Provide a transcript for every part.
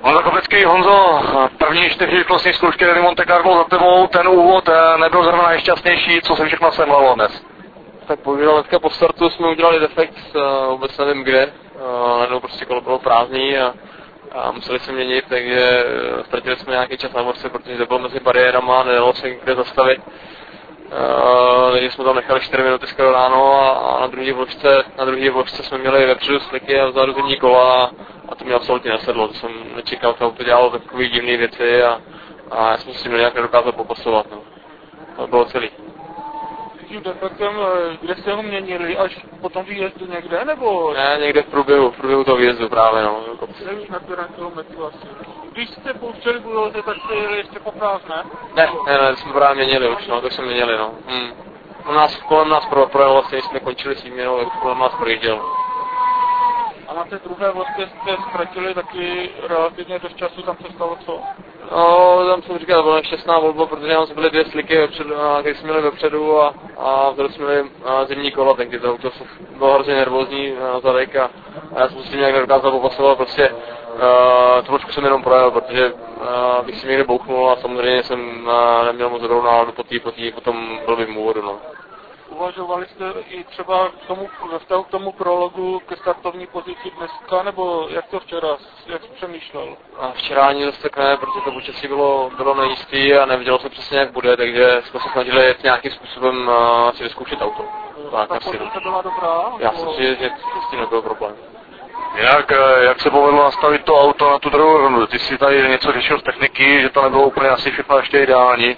Honza Kopecký, Honzo, první 4 rychlostní zkoušky Rally Monte Carlo za tebou, ten úvod nebyl zrovna nejšťastnější, co se všechno semlalo dnes? Tak bohužel hnedka po startu jsme udělali defekt, vůbec nevím kde, najednou prostě kolo bylo prázdný a museli se měnit, takže ztratili jsme nějaký čas na borce, protože to bylo mezi bariérama, nedalo se kde zastavit. Takže jsme tam nechali 4 minuty skoro ráno a na druhé vložce jsme měli vepředu sliky a vzadu zimní kola a to mě absolutně nesedlo, to jsem nečekal, to auto dělalo takové divné věci a já jsem si nějak nedokázal popasovat, no. To bylo celý. Tím defektem, kde jste ho měnili, až po tom výjezdu někde, nebo? Ne, někde v průběhu toho výjezdu právě, no. Nevíš na kterém kilometru asi. Když jste pouštěli budoze, tak jste jeli ještě po prázdné? Ne, jsme právě měnili už, no, to jsme měnili, no. Kolem nás projel vlastně, když jsme končili s výměnou, tak kolem nás projížděl. A na té druhé vlastně jste ztratili taky relativně dost času, tam se stalo co? No, tam jsem říkal, to byla nešťastná volba, protože nám byly 2 sliky vepředu, které jsme měli vepředu a vzadu jsme měli zimní kola, takže to auto bylo hrozně nervózní na zadek a já jsem si nějak nedokázal popasovat, prostě trošku jsem jenom projel, protože bych si někde bouchnul a samozřejmě jsem neměl moc dobrou náladu po tom blbým úvodu, no. Uvažovali jste i třeba ve vztahu k tomu prologu ke startovní pozici dneska, nebo jak to včera, jak jsi přemýšlel? Včera ani dost tak ne, protože to počasí bylo nejistý a nevědělo se přesně jak bude, takže jsme se snažili jet nějakým způsobem si vyzkoušet auto. Ta pozice byla dobrá? Já si myslím, že s tím nebyl problém. Jak se povedlo nastavit to auto na tu druhou rundu? Ty jsi tady něco řešil z techniky, že to nebylo úplně asi všechno ještě ideální?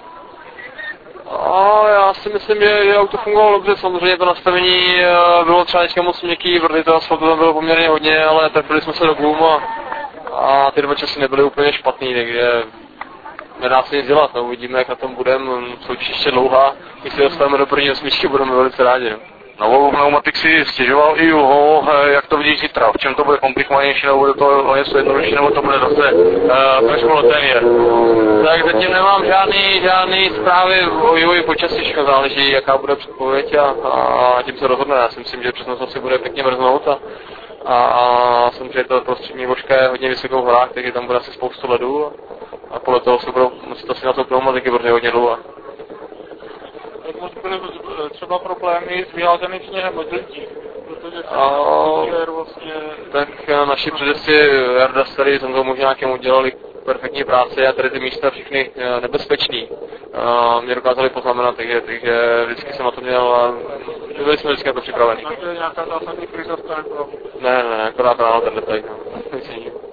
Já si myslím, že auto fungovalo dobře, samozřejmě to nastavení bylo třeba teďka moc měkký, protože to asfaltu tam bylo poměrně hodně, ale trpěli jsme se do boom a ty 2 časy nebyly úplně špatný, takže nedá se nic dělat, no, uvidíme jak na tom budeme, soutěž ještě dlouhá, když se dostaneme do první 8, budeme velice rádi. No. Na volbu pneumatik si stěžoval i Juho, jak to vidíš zítra, v čem to bude komplikovanější, nebo bude to o něco jednodušší, nebo to bude zase trošku leténie? Tak zatím nemám žádný zprávy o vývoji počasí, všechno záleží jaká bude předpověď a tím se rozhodne. Já si myslím, že přes noc asi bude pěkně mrznout a samozřejmě to prostřední vložka je hodně vysokou v horách, takže tam bude asi spoustu ledu a podle toho se budou muset asi na to pneumatiky, protože hodně dlouho. Jak moc byly třeba problémy s vyházeným sněhem od lidí, protože vlastně... Tak naši předeci Jarda Starý jsem to možná nějakým udělali perfektní práci a tady ty místa všechny nebezpečný mě dokázali poznamenat, takže vždycky jsem na to měl a byli jsme vždycky na to připraveni. Takže nějaká zásadní krize stane? Ne, akorát ráno ten detajl.